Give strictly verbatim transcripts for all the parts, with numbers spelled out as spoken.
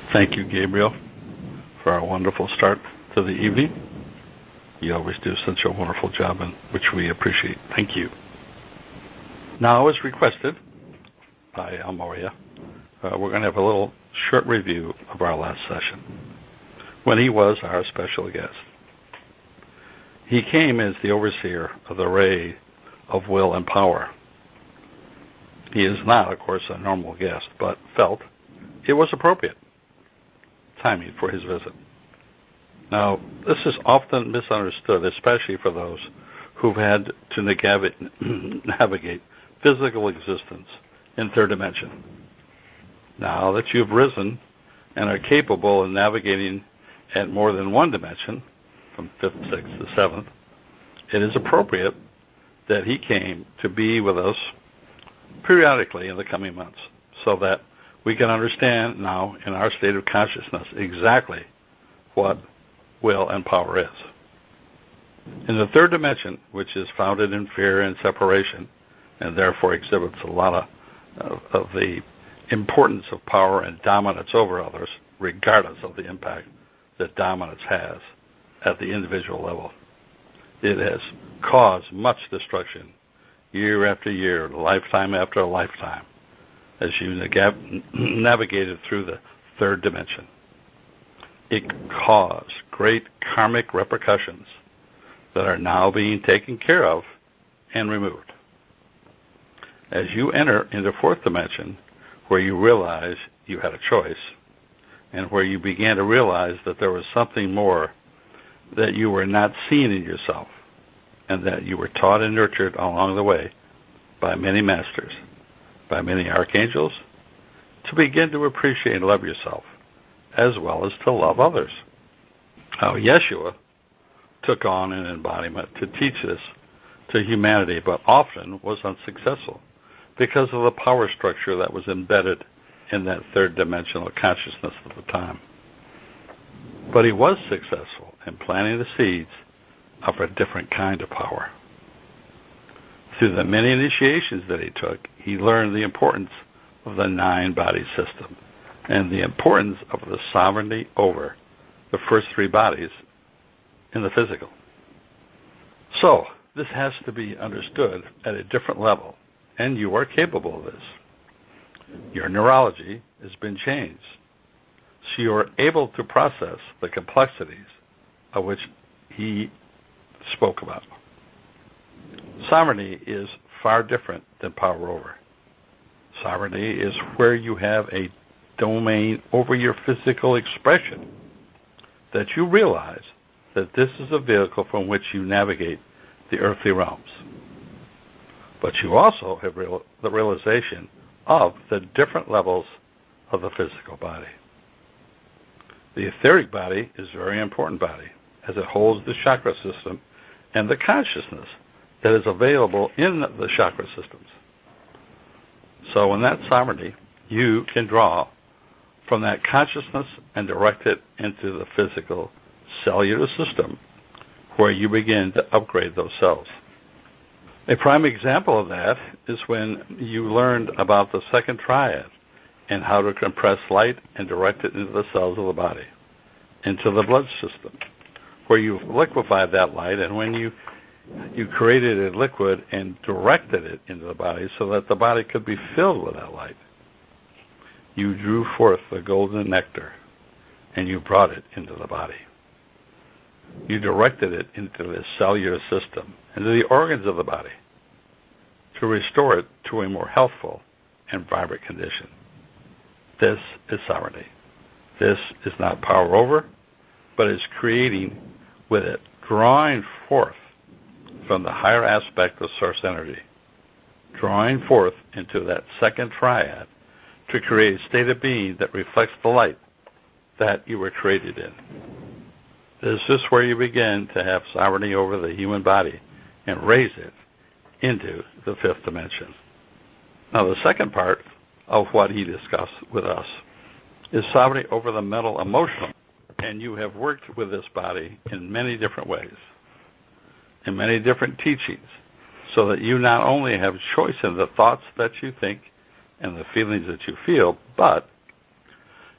Thank you, Gabriel, for our wonderful start to the evening. You always do such a wonderful job, in which we appreciate. Thank you. Now, as requested by Al Moria, uh, we're going to have a little short review of our last session, when he was our special guest. He came as the overseer of the ray of will and power. He is not, of course, a normal guest, but felt it was appropriate timing for his visit. Now, this is often misunderstood, especially for those who've had to navigate physical existence in third dimension. Now that you've risen and are capable of navigating at more than one dimension, from fifth, sixth to seventh, it is appropriate that he came to be with us periodically in the coming months so that we can understand now in our state of consciousness exactly what will and power is. In the third dimension, which is founded in fear and separation, and therefore exhibits a lot of, of, of the importance of power and dominance over others, regardless of the impact that dominance has at the individual level. It has caused much destruction year after year, lifetime after lifetime, as you navigated through the third dimension. It caused great karmic repercussions that are now being taken care of and removed. As you enter into fourth dimension, where you realize you had a choice, and where you began to realize that there was something more that you were not seeing in yourself, and that you were taught and nurtured along the way by many masters, by many archangels, to begin to appreciate and love yourself, as well as to love others. Now, Yeshua took on an embodiment to teach this to humanity, but often was unsuccessful because of the power structure that was embedded in that third dimensional consciousness at the time. But he was successful in planting the seeds of a different kind of power. Through the many initiations that he took, he learned the importance of the nine-body system and the importance of the sovereignty over the first three bodies in the physical. So, this has to be understood at a different level, and you are capable of this. Your neurology has been changed, so you are able to process the complexities of which he spoke about. Sovereignty is far different than power over. Sovereignty is where you have a domain over your physical expression, that you realize that this is a vehicle from which you navigate the earthly realms. But you also have real, the realization of the different levels of the physical body. The etheric body is a very important body, as it holds the chakra system and the consciousness that is available in the chakra systems. So in that sovereignty, you can draw from that consciousness and direct it into the physical cellular system, where you begin to upgrade those cells. A prime example of that is when you learned about the second triad and how to compress light and direct it into the cells of the body, into the blood system, where you liquefied that light, and when you you created a liquid and directed it into the body so that the body could be filled with that light. You drew forth the golden nectar and you brought it into the body. You directed it into the cellular system, into the organs of the body, to restore it to a more healthful and vibrant condition. This is sovereignty. This is not power over, but is creating with it, drawing forth from the higher aspect of source energy, drawing forth into that second triad to create a state of being that reflects the light that you were created in. This is where you begin to have sovereignty over the human body and raise it into the fifth dimension. Now, the second part of what he discussed with us is sovereignty over the mental emotional, and you have worked with this body in many different ways, in many different teachings, so that you not only have choice in the thoughts that you think and the feelings that you feel, but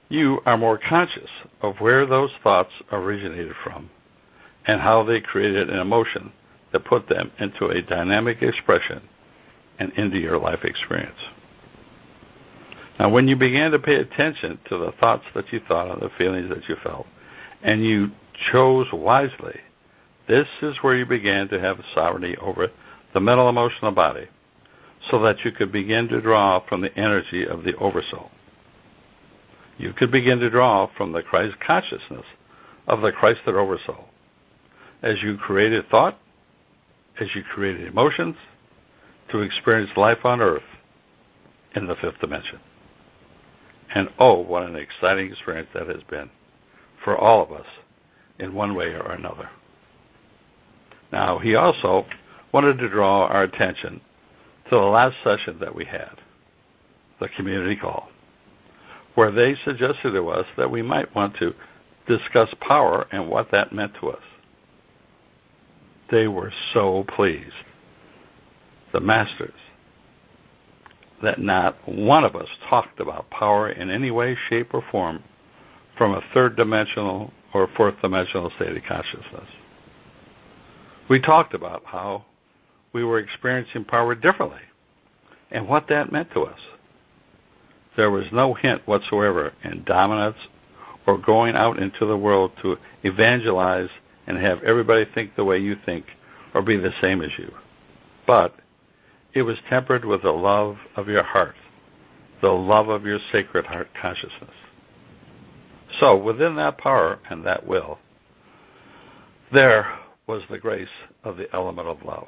you are more conscious of where those thoughts originated from and how they created an emotion that put them into a dynamic expression and into your life experience. Now, when you began to pay attention to the thoughts that you thought and the feelings that you felt, and you chose wisely, this is where you began to have sovereignty over the mental, emotional body, so that you could begin to draw from the energy of the Oversoul. You could begin to draw from the Christ consciousness of the Christed Oversoul. As you created thought, as you created emotions, to experience life on earth in the fifth dimension. And oh, what an exciting experience that has been for all of us in one way or another. Now, he also wanted to draw our attention to the last session that we had, the community call, where they suggested to us that we might want to discuss power and what that meant to us. They were so pleased, the masters, that not one of us talked about power in any way, shape, or form from a third dimensional or fourth dimensional state of consciousness. We talked about how we were experiencing power differently and what that meant to us. There was no hint whatsoever in dominance or going out into the world to evangelize and have everybody think the way you think or be the same as you. But it was tempered with the love of your heart, the love of your sacred heart consciousness. So within that power and that will, there was the grace of the element of love.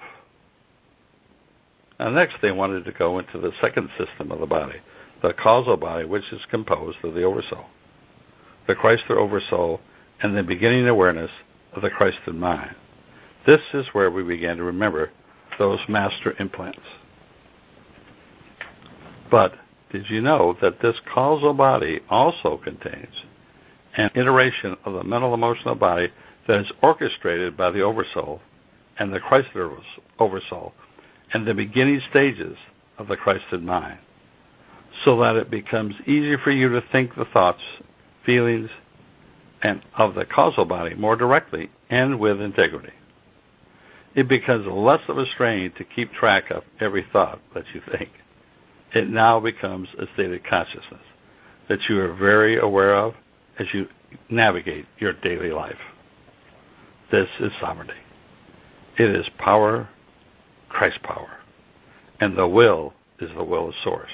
Now next they wanted to go into the second system of the body, the causal body, which is composed of the Oversoul, the Christed Oversoul, and the beginning awareness of the Christed mind. This is where we began to remember those master implants. But did you know that this causal body also contains an iteration of the mental emotional body that is orchestrated by the Oversoul and the Christed Oversoul and the beginning stages of the Christed mind, so that it becomes easier for you to think the thoughts, feelings, and of the causal body more directly and with integrity. It becomes less of a strain to keep track of every thought that you think. It now becomes a state of consciousness that you are very aware of as you navigate your daily life. This is sovereignty. It is power, Christ power, and the will is the will of Source.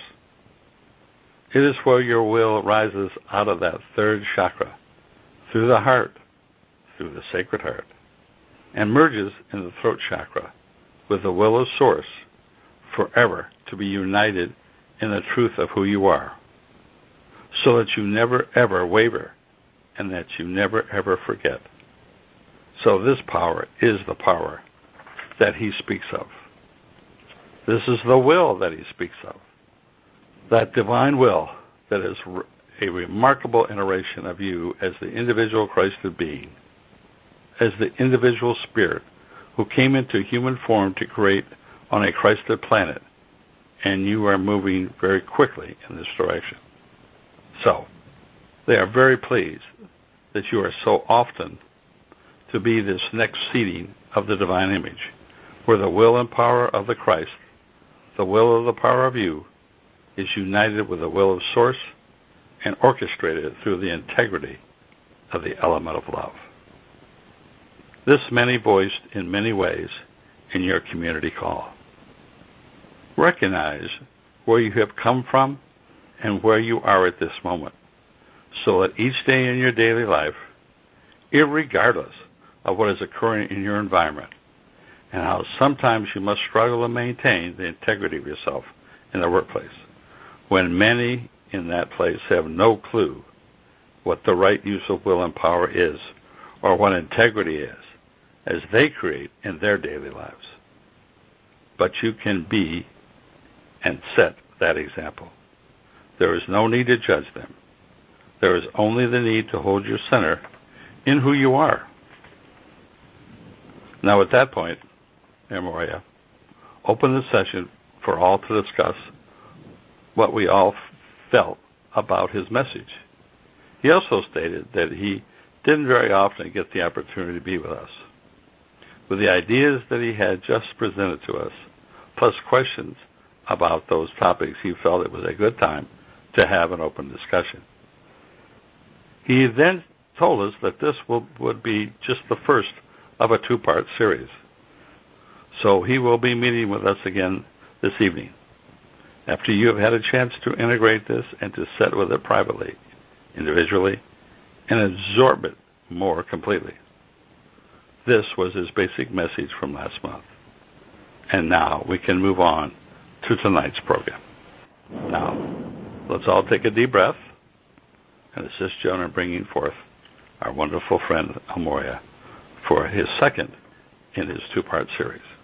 It is where your will rises out of that third chakra, through the heart, through the sacred heart, and merges in the throat chakra with the will of Source, forever to be united in the truth of who you are, so that you never ever waver and that you never ever forget. So this power is the power that he speaks of. This is the will that he speaks of. That divine will that is a remarkable iteration of you as the individual Christed being, as the individual spirit who came into human form to create on a Christed planet, and you are moving very quickly in this direction. So, they are very pleased that you are so often to be this next seeding of the divine image, where the will and power of the Christ, the will of the power of you, is united with the will of Source and orchestrated through the integrity of the element of love. This many voiced in many ways in your community call. Recognize where you have come from and where you are at this moment, so that each day in your daily life, irregardless of what is occurring in your environment, and how sometimes you must struggle to maintain the integrity of yourself in the workplace, when many in that place have no clue what the right use of will and power is, or what integrity is, as they create in their daily lives. But you can be and set that example. There is no need to judge them. There is only the need to hold your center in who you are. Now at that point, Amoria, open the session for all to discuss what we all felt about his message. He also stated that he didn't very often get the opportunity to be with us. With the ideas that he had just presented to us, plus questions about those topics, he felt it was a good time to have an open discussion. He then told us that this will, would be just the first of a two-part series. So he will be meeting with us again this evening, after you have had a chance to integrate this and to sit with it privately, individually, and absorb it more completely. This was his basic message from last month. And now we can move on to tonight's program. Now, let's all take a deep breath and assist Joan in bringing forth our wonderful friend, Amoria, for his second in his two-part series.